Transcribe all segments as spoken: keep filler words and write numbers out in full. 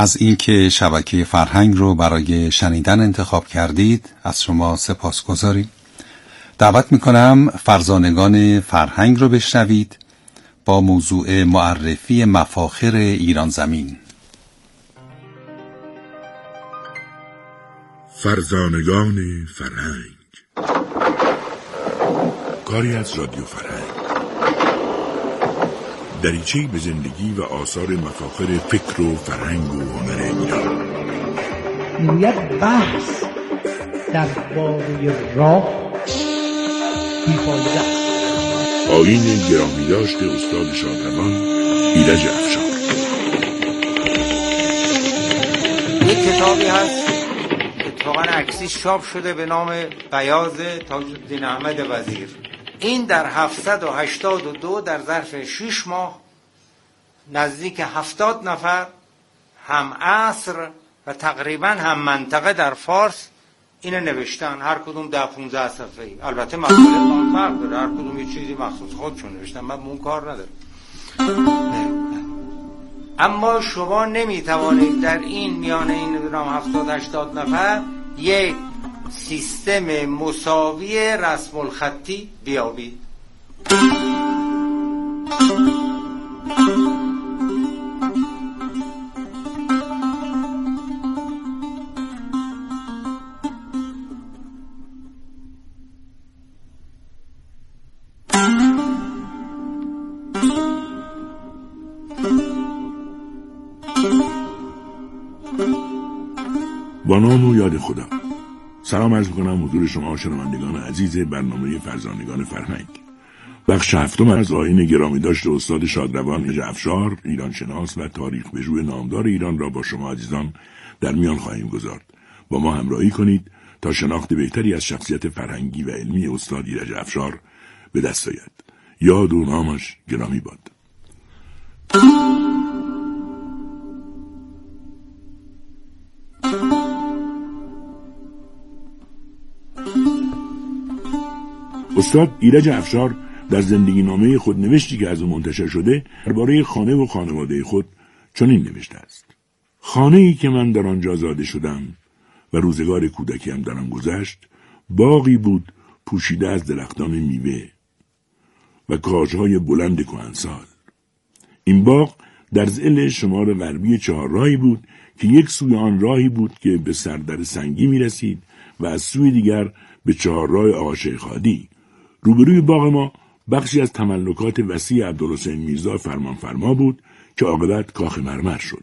از اینکه شبکه فرهنگ رو برای شنیدن انتخاب کردید از شما سپاسگزاریم. دعوت میکنم فرزانگان فرهنگ رو بشنوید با موضوع معرفی مفاخر ایران زمین. فرزانگان فرهنگ، کاری از رادیو فرهنگ، دریچه‌ای به زندگی و آثار مفاخر فکر و فرهنگ و هنر ایران. میگوید بحث درباره راه بی‌فایده است. آیین گرامی داشته استاد شادروان ایرج افشار. یک کتابی هست اتفاقاً عکسیش چاپ شده به نام بیاض تاج‌الدین احمد وزیر. این در هفتصد و هشتاد و دو در ظرف شش ماه نزدیک هفتاد نفر هم عصر و تقریباً هم منطقه در فارس اینو نوشتن، هر کدوم ده پونزده صفحه‌ای. البته مقاله فرق داره، هر کدوم یه چیزی مخصوص خودشون نوشتن، من اون کار ندارم. اما شما نمیتوانید در این میان این نام هفتاد هشتاد نفر یک سیستم مساوی رسم الخطی بیابید. با نام و یاد خدا. سلام عرض می‌کنم حضور شما شنوندگان عزیز برنامه فرزانگان فرهنگ. بخش هفتم از آیین گرامی داشته استاد شادروان ایرج افشار، ایران شناس و تاریخ پژوه نامدار ایران را با شما عزیزان در میان خواهیم گذارد. با ما همراهی کنید تا شناخت بهتری از شخصیت فرهنگی و علمی استاد ایرج افشار به دست آید. یاد و نامش گرامی باد. استاد ایرج افشار در زندگی نامه خود نوشتی که از او منتشر شده درباره خانه و خانواده خود چنین نوشته است: خانه‌ای که من در آنجا زاده شدم و روزگار کودکیم در آن گذشت، باغی بود پوشیده از درختان میوه و کاجهای بلند کهنسال. این باغ در ضلع شمال غربی چهار راهی بود که یک سوی آن راهی بود که به سردر سنگی می رسید و از سوی دیگر به چهار راه آقا شیخ هادی. روبروی باغ ما بخشی از تملکات وسیع عبدالحسین میرزا فرمانفرما بود که عاقبت کاخ مرمر شد.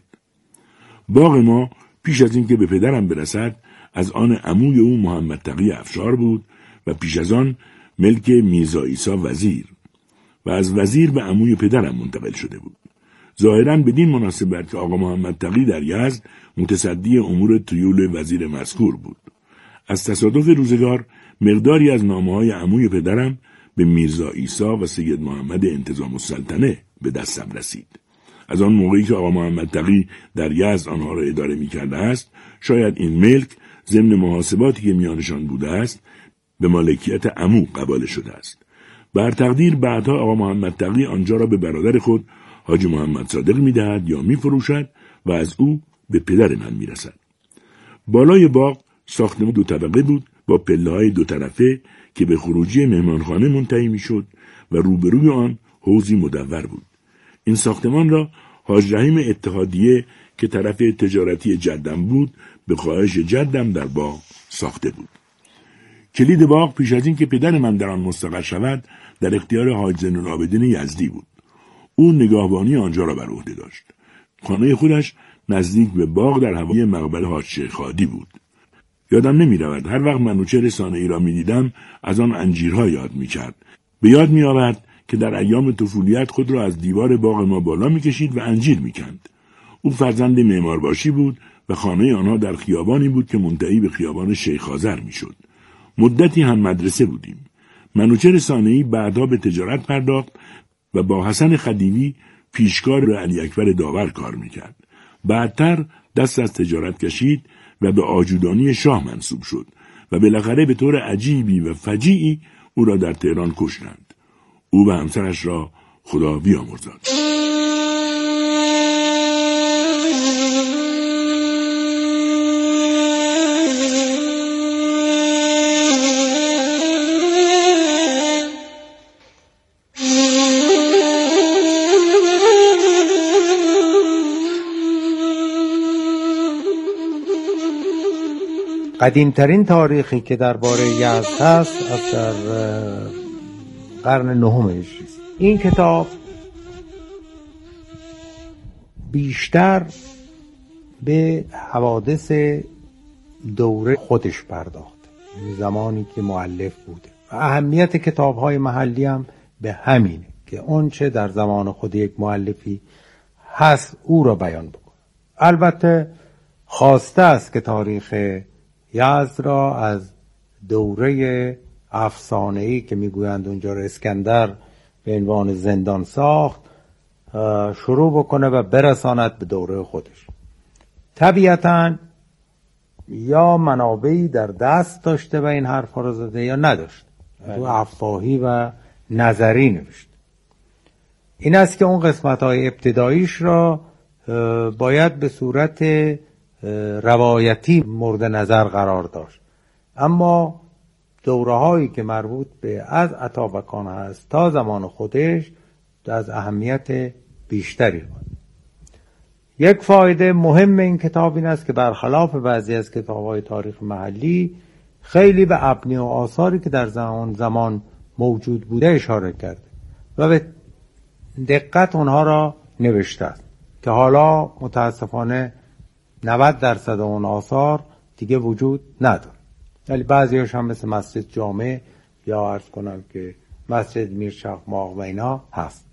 باغ ما پیش از این که به پدرم برسد از آن عموی او محمد تقی افشار بود و پیش از آن ملک میرزا عیسی وزیر و از وزیر به عموی پدرم منتقل شده بود. ظاهراً بدین مناسبت که آقا محمد تقی در یزد متصدی امور طیول وزیر مذکور بود. از تصادف روزگار مقداری از نامه‌های عموی پدرم به میرزا عیسی و سید محمد انتظام السلطنه به دستم رسید. از آن موقعی که آقا محمد تقی در یزد آنها را اداره می‌کرده است، شاید این ملک ضمن محاسباتی که میانشان بوده است به مالکیت عمو قبال شده است. بر تقدیر بعدها آقا محمد تقی آنجا را به برادر خود حاجی محمد صادق می‌دهد یا می‌فروشد و از او به پدر من می‌رسد. بالای باغ ساختمان دو طبقه بود با پله‌های دو طرفه که به خروجی مهمانخانه منتهی می‌شد و روبروی آن حوضی مدور بود. این ساختمان را حاج رحیم اتحادیه که طرف تجارتی جدم بود به خواهش جدم در باغ ساخته بود. کلید باغ پیش از این که پدر من در آن مستقر شود در اختیار حاج زین العابدین یزدی بود. او نگاهبانی آنجا را بر عهده داشت. خانه خودش نزدیک به باغ در هوای مقبره حاج شیخ هادی بود. یادم نمی رود هر وقت منوچهر صانعی را می دیدم از آن انجیرها یاد می کرد. به یاد می آورد که در ایام طفولیت خود را از دیوار باغ ما بالا می کشید و انجیر می کند. او فرزند معمارباشی بود و خانه آنها در خیابانی بود که منتهی به خیابان شیخ آذر می شد. مدتی هم مدرسه بودیم. منوچهر صانعی بعدها به تجارت پرداخت و با حسن خدیوی پیشکار علی اکبر داور کار می کرد. بعدتر دست از تجارت کشید و به آجودانی شاه منصوب شد و بالاخره به طور عجیبی و فجیعی او را در تهران کشتند. او و همسرش را خدا بیامرزاد. قدیمترین تاریخی که درباره یزد هست از در قرن نهم هجری است. این کتاب بیشتر به حوادث دوره خودش پرداخت، زمانی که مؤلف بوده. و اهمیت کتاب‌های محلی هم به همینه که اون چه در زمان خود یک مؤلفی هست او را بیان بکنه. البته خواسته است که تاریخ یزد را از دوره افسانه‌ای که میگویند اونجا را اسکندر به عنوان زندان ساخت شروع بکنه و برساند به دوره خودش. طبیعتاً یا منابعی در دست داشته و این حرفا رو زده یا نداشت، تو افواهی و نظری نوشت. این است که اون قسمت‌های ابتداییش را باید به صورت روایتی مورد نظر قرار داشت، اما دوره‌هایی که مربوط به از اتابکان هست تا زمان خودش از اهمیت بیشتری بود. یک فایده مهم این کتاب این است که برخلاف بعضی از کتاب‌های تاریخ محلی خیلی به ابنی و آثاری که در زمان زمان موجود بوده اشاره کرده و به دقت اونها را نوشته است که حالا متاسفانه نود درصد اون آثار دیگه وجود نداره، ولی بعضی‌هاش هم مثل مسجد جامع یا عرض کنم که مسجد میرچخماق و اینا هست.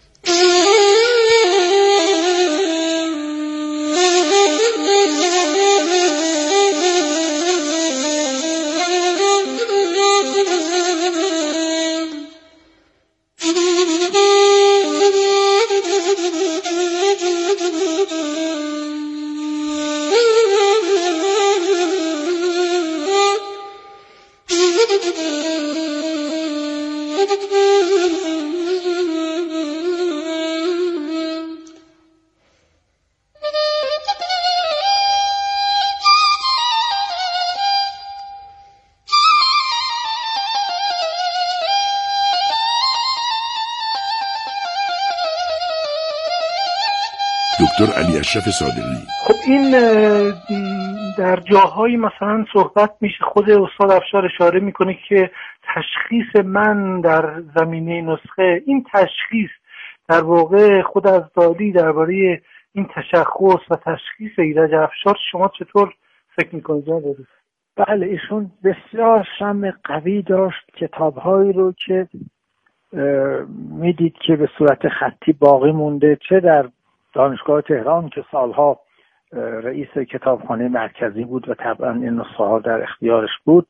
دکتر علی اشرف صادقی. خب این در جاهایی مثلا صحبت میشه، خود استاد افشار اشاره میکنه که تشخیص من در زمینه نسخه، این تشخیص در واقع خود از دالی درباره این تشخص و تشخیص ایرج افشار شما چطور فکر میکنید جناب؟ بله، ایشون بسیار شم قوی داشت. کتاب‌هایی رو که میدید که به صورت خطی باقی مونده، چه در دانشگاه تهران که سالها رئیس کتابخانه مرکزی بود و طبعا این نسخه ها در اختیارش بود،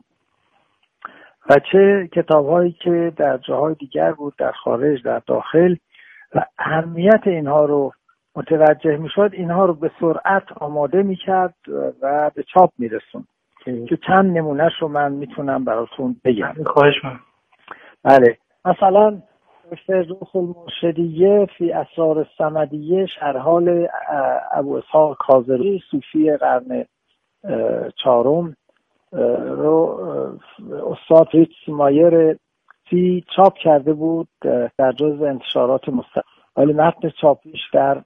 و چه کتاب‌هایی که در جاهای دیگر بود، در خارج، در داخل، و اهمیت اینها رو متوجه میشد، اینها رو به سرعت آماده میکرد و به چاپ میرسون که چند نمونهش رو من میتونم براتون بگم. خواهش من. بله، مثلا فردوس المرشدیه فی اسرار الصمدیه، شرحال ابو اسحاق کاظمی صوفی قرن چهارم رو استاد ریچ مایر فی چاپ کرده بود در جزء انتشارات مستقل، ولی متن چاپیش در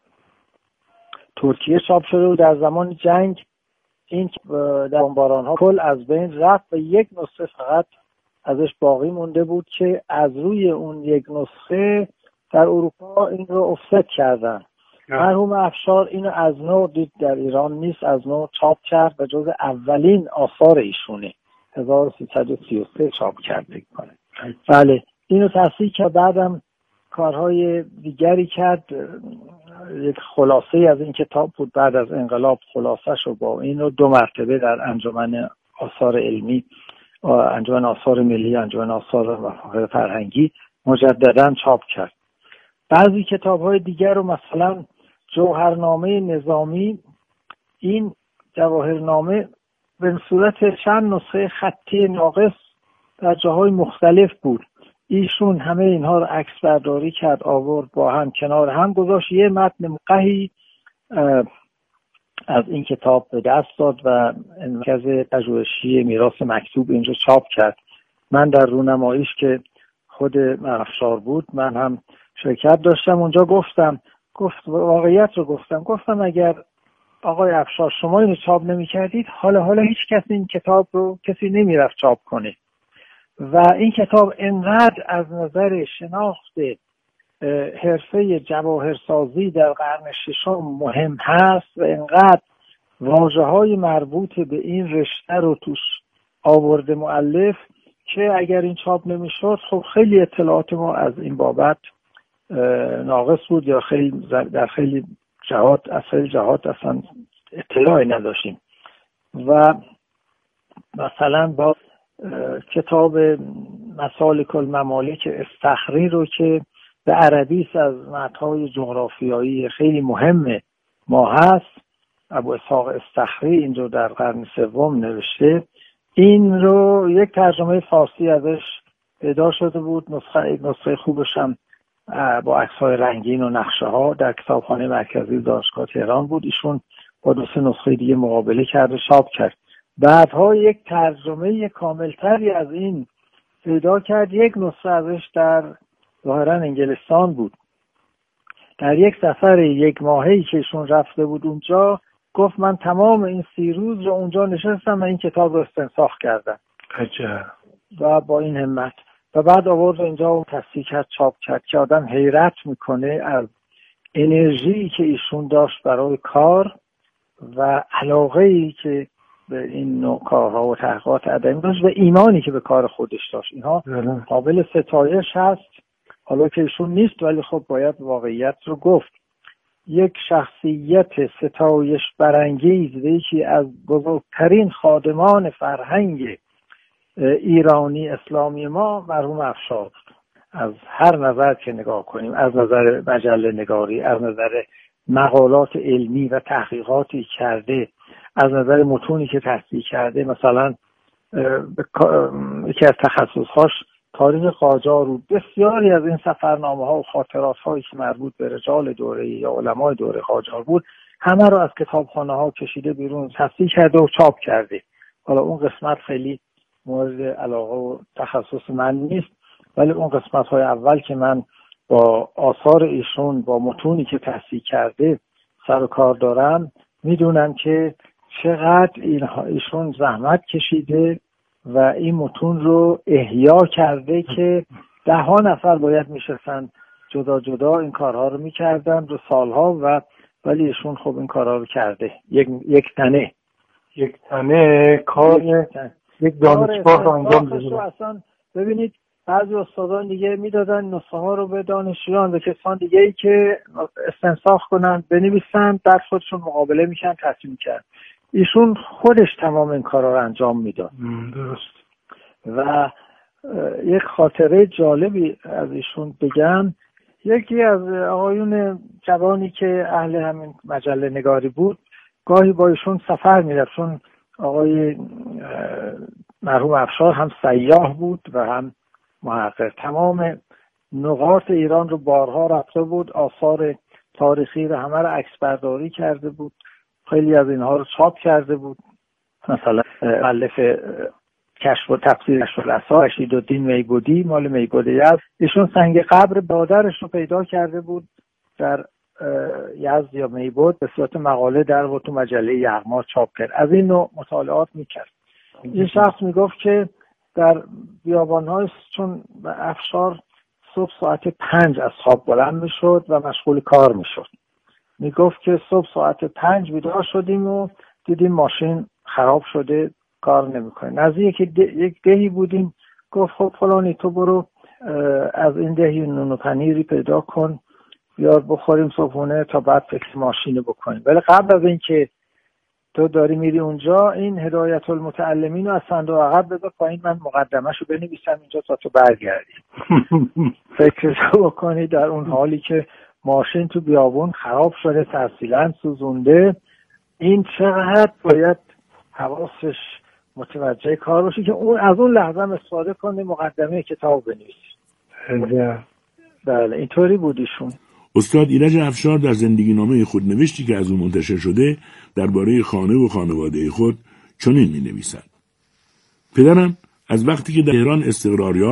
ترکیه چاپ شده و در زمان جنگ این در بمباران ها کل از بین رفت و یک نسخه فقط ازش باقی مونده بود که از روی اون یک نسخه در اروپا این رو افست کردن. مرحوم افشار اینو از نو دید در ایران نیست، از نو چاپ کرد و جز اولین آثار ایشونه، هزار و سیصد و سی و سه چاپ کرده کنه. بله، اینو تصحیح که بعدم کارهای دیگری کرد. یک خلاصه از این کتاب بود بعد از انقلاب، خلاصه شو با اینو دو مرتبه در انجمن آثار علمی، انجمن آثار ملی، انجمن آثار مفاخر فرهنگی مجددا چاپ کرد. بعضی کتاب‌های دیگر رو مثلا جوهرنامه نظامی، این جواهرنامه به صورت چند نسخه خطی ناقص در جاهای مختلف بود. ایشون همه اینها رو عکس برداری کرد، آورد با هم کنار هم گذاشت، یه متن مقحی از این کتاب به دست داد و مرکز پژوهشی میراث مکتوب اینجا چاپ کرد. من در رونماییش که خود افشار بود من هم شرکت داشتم، اونجا گفتم گفت واقعیت رو گفتم گفتم اگر آقای افشار شما اینو چاپ نمی کردید، حالا حالا هیچ کسی این کتاب رو کسی نمی رفت چاپ کنه و این کتاب انقدر از نظر شناخت حرفه جواهرسازی در قرن ششم مهم هست و انقدر واژه‌های مربوط به این رشته رو توش آورده مؤلف که اگر این چاپ نمی‌شد خب خیلی اطلاعات ما از این بابت ناقص بود یا خیلی در خیلی جهات از خیلی جهات اصلا اطلاعی نداشتیم. و مثلا با کتاب مسالک الممالک استخری رو که به عربی از متن‌های جغرافیایی خیلی مهم ما هست، ابو اسحاق استخری این رو در قرن سوم نوشته، این رو یک ترجمه فارسی ازش پیدا شده بود، نسخه نسخه خوبش هم با عکس‌های رنگین و نقشه ها در کتابخانه مرکزی دانشگاه تهران بود. ایشون با دو سه نسخه دیگه مقابله کرده چاپ کرد. بعدها یک ترجمه کاملتری از این پیدا کرد، یک نسخه ازش در ظاهرا انگلستان بود. در یک سفر یک ماهه‌ای که ایشون رفته بود اونجا گفت من تمام این سی روز رو اونجا نشستم و این کتاب رو استنساخ کردم. عجب. و با این همت و بعد آورد اینجا و تصحیح کرد، چاپ کرد که آدم حیرت میکنه از انرژی که ایشون داشت برای کار و علاقه‌ای که به این نوع کارها و تحقیقات ادبی داشت و ایمانی که به کار خودش داشت. اینها قابل ستایش هست، حالا که ایشون نیست ولی خب باید واقعیت رو گفت. یک شخصیت ستایش برانگیز و یکی از بزرگترین خادمان فرهنگ ایرانی اسلامی ما مرحوم افشار بود. از هر نظر که نگاه کنیم، از نظر مجله نگاری، از نظر مقالات علمی و تحقیقاتی کرده، از نظر متونی که تحصیل کرده، مثلا یکی از تخصصهاش تاریخ قاجار بود. بسیاری از این سفرنامه ها و خاطرات هایی که مربوط به رجال دوره یا علمای دوره قاجار بود همه رو از کتابخانه ها کشیده بیرون، تحصیل کرده و چاپ کرده. حالا اون قسمت خیلی مورد علاقه و تخصص من نیست، ولی اون قسمت های اول که من با آثار ایشون، با متونی که تحصیل کرده سر و کار دارم، میدونم که چقدر ایشون زحمت کشیده و این متون رو احیا کرده که ده ها نفر باید میشستن جدا جدا این کارها رو میکردن رو سالها، و ولی ایشون خب این کارها رو کرده. یک یک تنه یک تنه کار یک, یک دانشگاه رو انجام داده. اصلا ببینید بعضی استادان دیگه میدادن نسخه ها رو به دانشجویان و کسان دیگه ای که استنساخ کنن بنویسن، بعد خودشون مقابله میشن تصمیم میکرد. ایشون خودش تمام این کارا رو انجام میداد. درست. و یک خاطره جالبی از ایشون بگم. یکی از آقایون جوانی که اهل همین مجله نگاری بود گاهی با ایشون سفر میرفت، چون آقای مرحوم افشار هم سیاح بود و هم محقق. تمام نقاط ایران رو بارها رفته بود، آثار تاریخی رو همه رو عکس برداری کرده بود، خیلی از اینها رو چاپ کرده بود. مثلا مؤلف کشف و تفسیر کشف الاسرار رشیدالدین میبودی مال میبودی یزد، ایشون سنگ قبر برادرش رو پیدا کرده بود در یزد یا میبود، به صورت مقاله در و تو مجله یغما چاپ کرد. از این نوع مطالعات میکرد. این شخص میگفت که در بیابان‌های، چون افشار صبح ساعت پنج از خواب بلند میشد و مشغول کار میشد، میگفت که صبح ساعت پنج بیدار شدیم و دیدیم ماشین خراب شده، کار نمیکنه. نزدیک یک دهی بودیم، گفت خب فلانی تو برو از این دهی نون و پنیری پیدا کن بیار بخوریم صبحونه تا بعد فکر ماشین بکنیم. ولی قبل از این که تو داری میری اونجا این هدایت المتعلمین رو از صندوق عقب بذار پایین، من مقدمه‌شو بنویسم اینجا تا تو برگردی. فکرشو بکنی در اون حالی که ماشین تو بیابون خراب شده، ترسیلن سوزونده، این چقدر باید حواسش متوجه کار باشه که اون از اون لحظه هم استفاده کنه مقدمه کتاب بنویسه. بله اینطوری بود ایشون. استاد ایرج افشار در زندگی نامه خود نوشتی که از اون منتشر شده درباره خانه و خانواده خود چنین می نویسد: پدرم از وقتی که در تهران استقرار یافت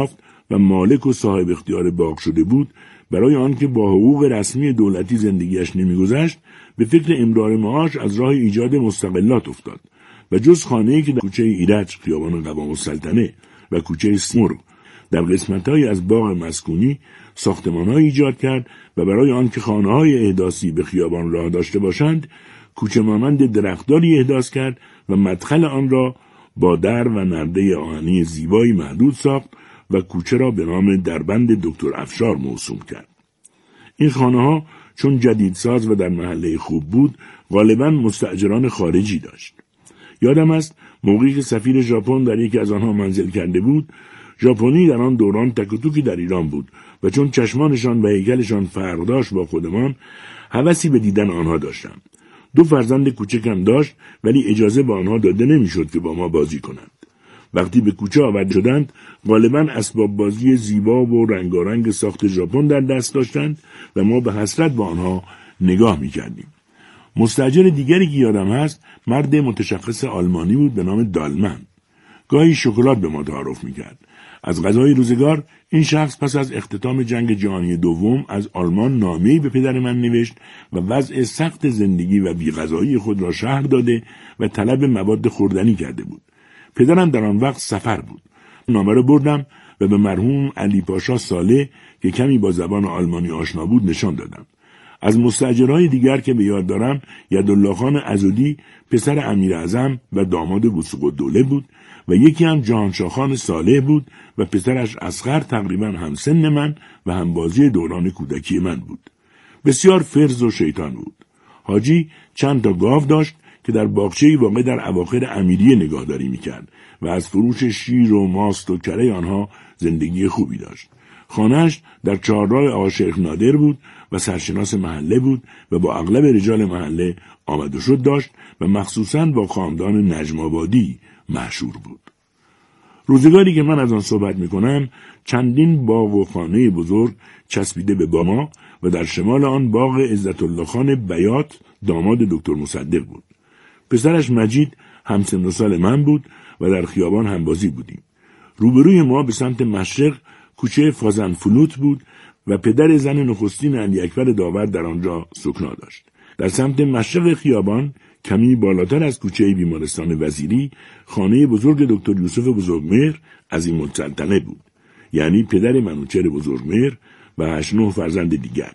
و مالک و صاحب اختیار باغ شده بود، برای آنکه با حقوق رسمی دولتی زندگیش نمیگذشت، به فکر امرار معاش از راه ایجاد مستقلات افتاد و جز خانه‌ای که در کوچه ایرج، خیابان قوام السلطنه و کوچه سیمرغ در قسمت‌هایی از باغ مسکونی ساختمان‌هایی ایجاد کرد و برای آنکه خانه‌های احداثی به خیابان راه داشته باشند، کوچه مانند درختانی احداث کرد و مدخل آن را با در و نرده آهنی زیبایی محدود ساخت و کوچه را به نام دربند دکتر افشار موسوم کرد. این خانه‌ها چون جدیدساز و در محله خوب بود، غالباً مستأجران خارجی داشت. یادم است موقعی که سفیر ژاپن در یکی از آنها منزل کرده بود، ژاپنی در آن دوران تک و توکی در ایران بود و چون چشمانشان و هیکلشان فرق داشت با خودمان، هوسی به دیدن آنها داشتم. دو فرزند کوچکم داشت، ولی اجازه به آنها داده نمیشد که با ما بازی کنند. وقتی به کوچه آورده شدند، غالباً اسباب بازی زیبا و رنگارنگ ساخت ژاپن در دست داشتند و ما به حسرت با آنها نگاه می‌کردیم. مستاجر دیگری که یادم هست، مرد متشخص آلمانی بود به نام دالمن. گاهی شکلات به ما تعارف می‌کرد. از غذای روزگار این شخص پس از اختتام جنگ جهانی دوم از آلمان نامه‌ای به پدر من نوشت و وضع سخت زندگی و بی‌غذایی خود را شرح داده و طلب مواد خوردنی کرده بود. پدرم در آن وقت سفر بود. نامه را بردم و به مرحوم علی پاشا صالح که کمی با زبان آلمانی آشنا بود نشان دادم. از مستاجرهای دیگر که به یاد دارم، یدالله خان عضدی پسر امیر اعظم و داماد وثوق‌الدوله بود و یکی هم جهانشاه خان صالح بود و پسرش اصغر تقریبا همسن من و همبازی دوران کودکی من بود. بسیار فرز و شیطان بود. حاجی چند تا گاو داشت که در باغچه‌ای واقع در اواخر امیریه نگاهداری می‌کرد و از فروش شیر و ماست و کره آنها زندگی خوبی داشت. خانه‌اش در چهارراه آقا شیخ نادر بود و سرشناس محله بود و با اغلب رجال محله آمد و شد داشت و مخصوصاً با خاندان نجم‌آبادی مشهور بود. روزگاری که من از آن صحبت می‌کنم، چندین باغ و خانه بزرگ چسبیده به باما و در شمال آن باغ عزت الله خان بیات داماد دکتر مصدق بود. پسرش مجید همسن و سال من بود و در خیابان همبازی بودیم. روبروی ما به سمت مشرق کوچه فازنفلوت بود و پدر زن نخستین علی اکبر داور در آنجا سکنا داشت. در سمت مشرق خیابان کمی بالاتر از کوچه بیمارستان وزیری خانه بزرگ دکتر یوسف بزرگمهر عظیم السلطنه بود، یعنی پدر منوچهر بزرگمهر و هشت نه فرزند دیگر.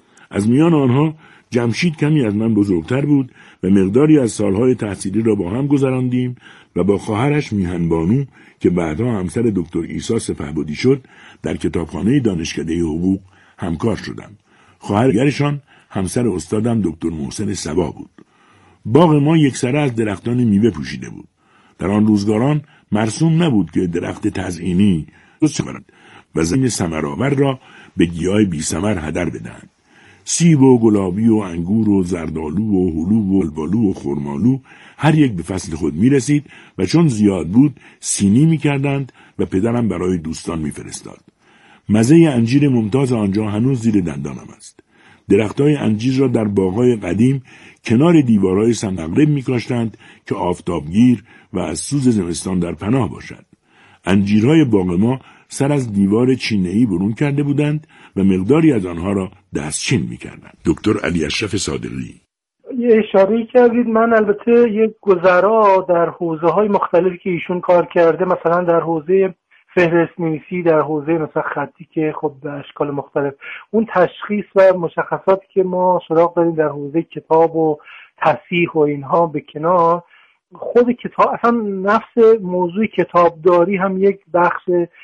از میان آنها جمشید کمی از من بزرگتر بود و مقداری از سالهای تحصیلی را با هم گذراندیم و با خواهرش میهن بانو که بعدها همسر دکتر عیسی سپهبدی شد در کتابخانه دانشکده حقوق همکار شدم. خواهرگرشان همسر استادم دکتر محسن صبا بود. باغ ما یکسره از درختان میوه پوشیده بود. در آن روزگاران مرسوم نبود که درخت تزئینی بسازند و زمین ثمرآور را به گیاه بی ثمر هدر بدهند. سیب و گلابی و انگور و زردآلو و هلو و البالو و خرمالو هر یک به فصل خود می رسید و چون زیاد بود سینی می کردند و پدرم برای دوستان می فرستاد. مزه انجیر ممتاز آنجا هنوز زیر دندانم است. درختای انجیر را در باغ‌های قدیم کنار دیوارهای سمغرب می کاشتند که آفتابگیر و از سوز زمستان در پناه باشد. انجیرهای باغ ما سر از دیوار چینه‌ای برون کرده بودند و مقداری از آنها را دستچین می‌کردند. دکتر علی اشرف صادقی یه اشاره کردید. من البته یک گذرا در حوزه‌های مختلفی که ایشون کار کرده، مثلا در حوزه فهرست‌نویسی، در حوزه مثلا خطی که خب به اشکال مختلف، اون تشخیص و مشخصاتی که ما سراغ داریم در حوزه کتاب و تصحیح و اینها به کنار، خود کتاب اصلا نفس موضوع کتابداری هم یک بخش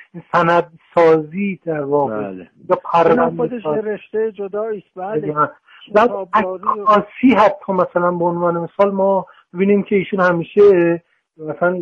سند سازی در واقع بله. یا پرونده خودش رشته جداییست. بله. در عکاسی حتی مثلا به عنوان مثال ما ببینیم که ایشون همیشه مثلا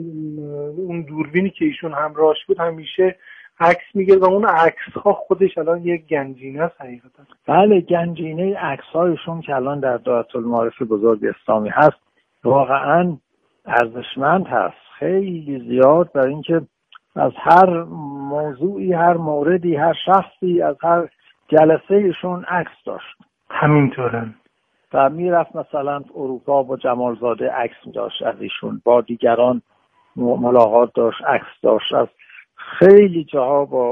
اون دوربینی که ایشون همراهش بود همیشه عکس میگه و اون عکس ها خودش الان یک گنجینه است حقیقتا. بله، گنجینه عکس هایشون که الان در دایره المعارف بزرگ اسلامی هست واقعا ارزشمند هست، خیلی زیاد، برای اینکه از هر موضوعی، هر موردی، هر شخصی، از هر جلسه ایشون عکس داشت. همینطوره. و میرفت مثلا اروپا با جمالزاده عکس داشت از ایشون، با دیگران ملاقات داشت، عکس داشت، از خیلی جاها با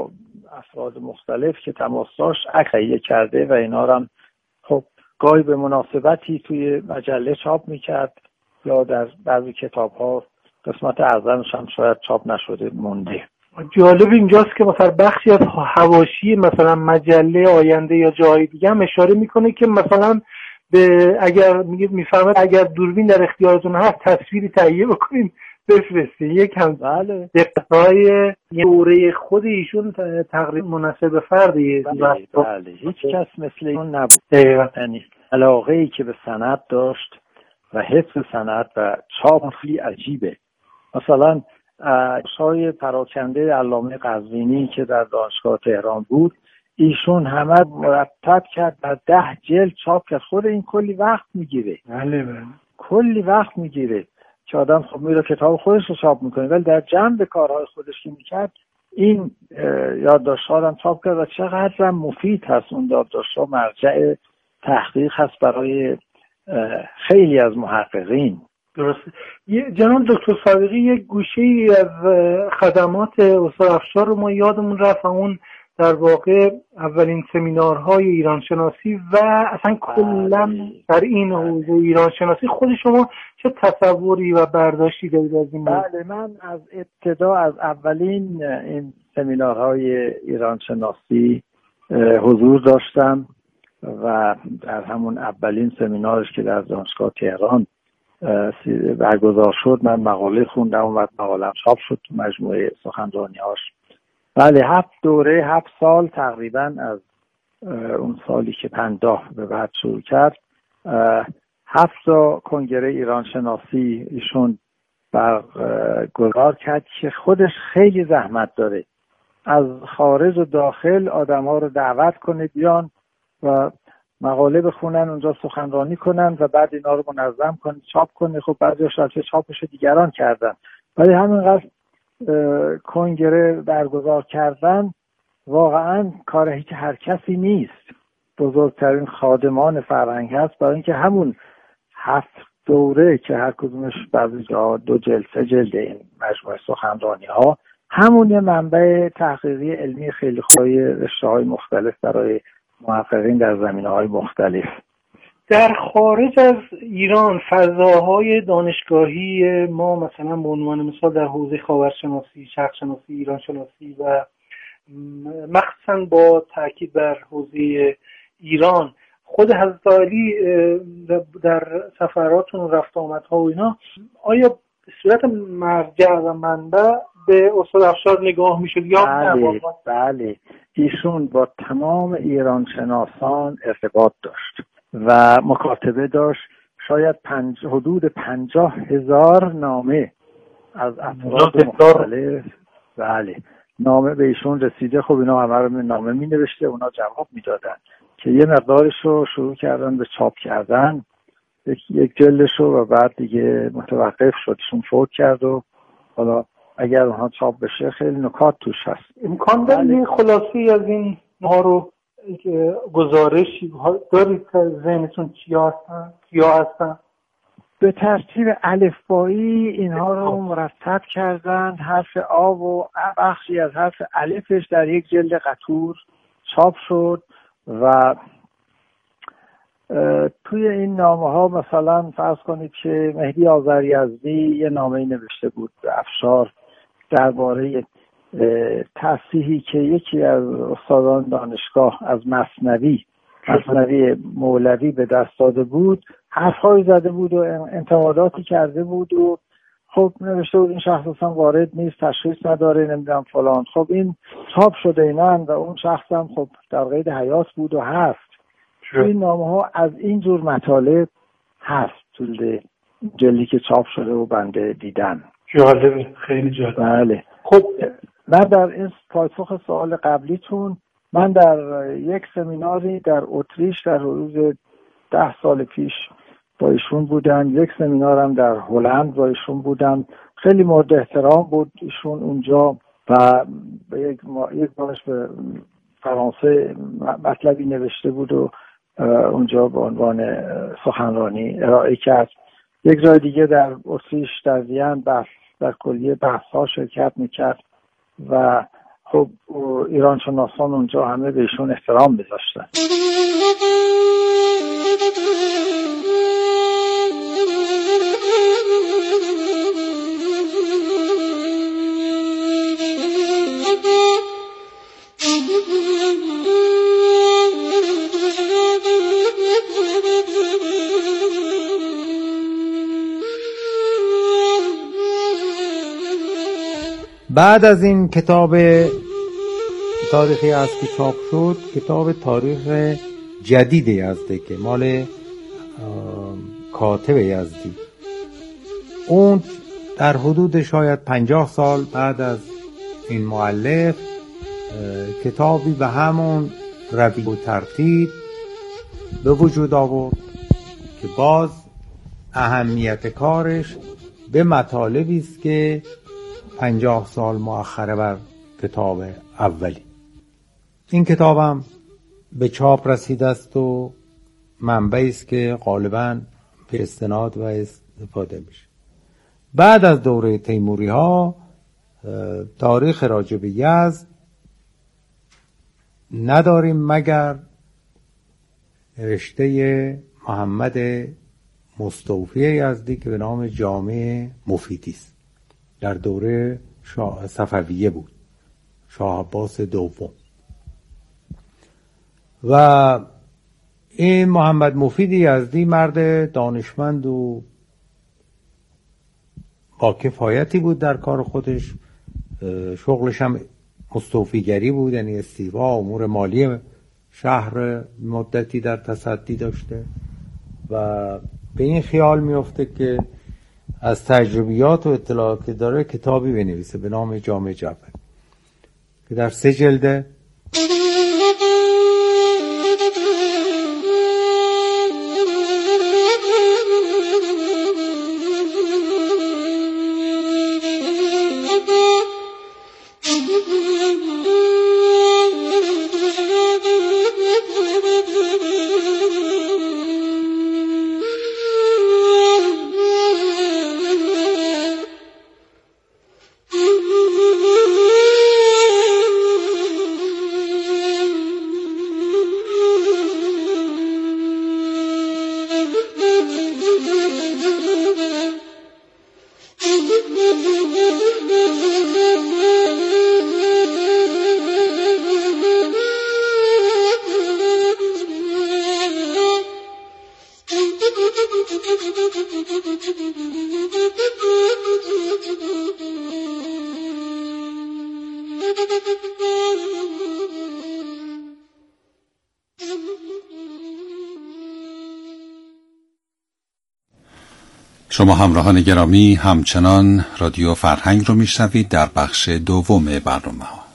افراد مختلف که تماس داشت عکس کرده و اینا رو هم خب گاهی به مناسبتی توی مجله چاپ میکرد یا در بعضی کتاب ها قسمت اعظمش هم شاید چاپ نشده مونده. جالب اینجاست که مثلا بخشی از حواشی مثلا مجله آینده یا جای دیگه هم اشاره میکنه که مثلا به اگر میگید میفهمد اگر دوربین در اختیارتون هست تصویری تهیه بکنین بفرستین. یک هم بله دقیقای دوره خود ایشون تقریبا مناسب به فردیه. بله, بله. هیچ کس مثل اون نبود. یعنی علاقه ای که به سند داشت و حفظ سند و چاپ خیلی عجیبه. مثلا شای پراکنده علامه قزوینی که در دانشگاه تهران بود ایشون همه مرتب کرد در ده جلد چاپ کرد. خود این کلی وقت میگیره. بله بله کلی وقت میگیره که آدم خب میره کتاب خودش رو چاپ میکنه، ولی در جنب کارهای خودش که میکرد این یادداشت‌ها هم چاپ کرد و چقدر هم مفید هست. اون یادداشت‌ها مرجع تحقیق هست برای خیلی از محققین. درسته. جناب دکتر صادقی یک گوشه‌ای از خدمات استاد افشار رو ما یادمون رفت، اون در واقع اولین سمینارهای ایرانشناسی و اصلا کلا در این حوزه ایرانشناسی خود شما چه تصوری و برداشتی دارید از این موضوع؟ بله، من از ابتدا از اولین این سمینارهای ایرانشناسی حضور داشتم و در همون اولین سمینارش که در دانشگاه تهران برگزار شد من مقاله خوندم و مقاله‌ام چاپ شد تو مجموعه سخنرانی‌هاش. بله، هفت دوره هفت سال تقریبا از اون سالی که پنجاه به بعد شروع کرد، هفت تا کنگره ایرانشناسی ایشون برگزار کرد که خودش خیلی زحمت داره. از خارج و داخل آدم ها رو دعوت کنه بیان و مقاله بخونن، اونجا سخنرانی کنن و بعد اینا رو منظم کنه، چاپ کنه. خب بعضی هاش چاپش دیگران کردن، ولی همینقدر کنگره برگزار کردن واقعا کار هیچ هر کسی نیست. بزرگترین خادمان فرهنگ هست، برای اینکه همون هفت دوره که هر کدومش بعضی جا دو جلد سه جلد این مجموعه سخنرانی ها همون یه منبع تحقیقی علمی خیلی خوبی رشته‌های مختلف برای محققین در زمینه‌های مختلف. در خارج از ایران فضاهای دانشگاهی ما مثلا به عنوان مثال در حوزه خاورشناسی، شرقشناسی، ایرانشناسی و مخصوصا با تاکید بر حوزه ایران، خود حضرت علی در سفراتون رفت آمدها و اینا آیا به صورت مرجع و منبع به استاد افشار نگاه میشد یا بله بله ایشون با تمام ایرانشناسان ارتباط داشت و مکاتبه داشت. شاید پنج حدود پنجاه هزار نامه از افراد مختلف بله نامه به ایشون رسیده. خب اینا همه رو نامه می نوشته، اونا جواب می دادن که یه مقدارش رو شروع کردن به چاپ کردن، یک جلدش رو، و بعد دیگه متوقف شد. ایشون فوت کرد و حالا اگر اونها چاپ بشه خیلی نکات توش هست. امکان داره خلاصی از این ها رو گزارشی دارید که ذهنتون چیا هستن کیا هستن؟ به ترتیب الفبایی اینها رو مرتب کردن. حرف آ و بخشی از حرف الفش در یک جلد قطور چاپ شد و توی این نامه ها مثلا فرض کنید که مهدی آذریزدی یه نامه نوشته بود به افشار درباره تصحیحی که یکی از استادان دانشگاه از مثنوی مثنوی مولوی به دست داده بود، حرف‌هایی زده بود و انتقاداتی کرده بود و خب نوشته بود این شخص اصلا وارد نیست، تشخیص نداره، نمیدونم فلان. خب این چاپ شده اینن و اون شخص هم خب در قید حیات بود و هست. این نامه ها از این جور مطالب هست توی جلدی که چاپ شده و بنده دیدم. جالبه، خیلی جالبه. بله. خب من در این پاسخ سوال قبلیتون، من در یک سمیناری در اتریش در روز ده سال پیش با ایشون بودم، یک سمینارم در هلند با ایشون بودم. خیلی مورد احترام بود ایشون اونجا و یک یک بارش به فرانسه مطلبی نوشته بود و اونجا به عنوان سخنرانی ارائه کرد. یک جای دیگه در اتریش در وین بحث در کلیه بحث ها شرکت میکرد و خب ایران شناسان اونجا همه بهشون احترام بذاشتن. بعد از این کتاب تاریخی از که چاپ شد، کتاب تاریخ جدید یزده که مال کاتب یزدی، اون در حدود شاید پنجاه سال بعد از این مؤلف کتابی به همون روی و ترتیب به وجود آورد که باز اهمیت کارش به مطالبی است که پنجاه سال مؤخره بر کتاب اولی. این کتابم به چاپ رسیده است و منبعی است که غالباً به استناد و استفاده میشه. بعد از دوره تیموری ها تاریخ راجع به یزد نداریم مگر نوشته محمد مستوفی یزدی که به نام جامع مفیدی است، در دوره شاه صفویه بود، شاه عباس دوم. و این محمد مفید یزدی مرد دانشمند و با کفایتی بود در کار خودش. شغلش هم مستوفیگری بود، یعنی استیوا امور مالی شهر مدتی در تصدی داشته و به این خیال میفته که از تجربیات و اطلاعات که داره کتابی بنویسه به نام جامع جعفری که در سه جلده. شما همراهان گرامی همچنان رادیو فرهنگ رو میشنوید در بخش دوم برنامه ها.